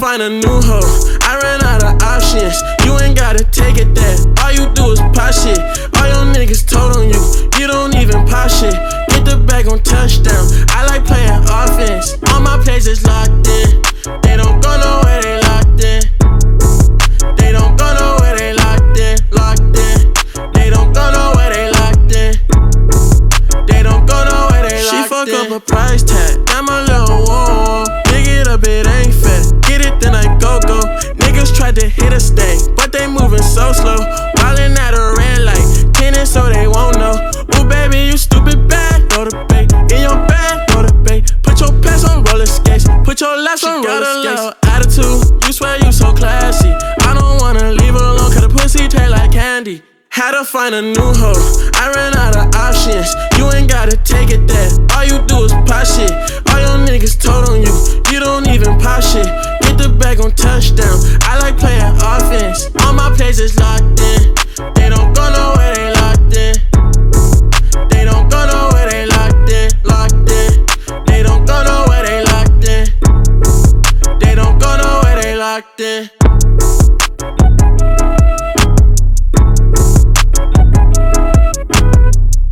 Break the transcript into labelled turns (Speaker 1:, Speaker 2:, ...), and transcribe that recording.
Speaker 1: find a new hoe. I ran out of options. You ain't gotta take it there. All you do is pop shit. All your niggas told on you. You don't even pop shit. Get the bag on touchdown. I like playing offense. All my plays is locked in. They don't go nowhere, they locked in. They don't go nowhere, they locked in. Locked in. They don't go nowhere, they locked in. They don't go nowhere, they locked in. She fuck up a price tag. I'm a little warm. Dig it up, it ain't fair. Get it, then I go. Niggas tried to hit a stay, but they moving so slow. Ballin' at a red light, tinted so they won't know. Ooh, baby, you stupid bad. Throw the bait in your bag, throw the bait. Put your pants on roller skates, put your laps on roller skates. She got a little attitude, you swear you so classy. I don't wanna leave her alone, cause the pussy taste like candy. Had to find a new hoe, I ran out of options. You ain't gotta take it there, all you do is pop shit. All your niggas told on you, you don't even pop shit. Get the bag on touchdown, I like playing offense. All my plays is locked in. They don't go nowhere, they locked in. They don't go nowhere, they locked in. Locked in. They don't go nowhere, they locked in. They don't go nowhere, they locked in.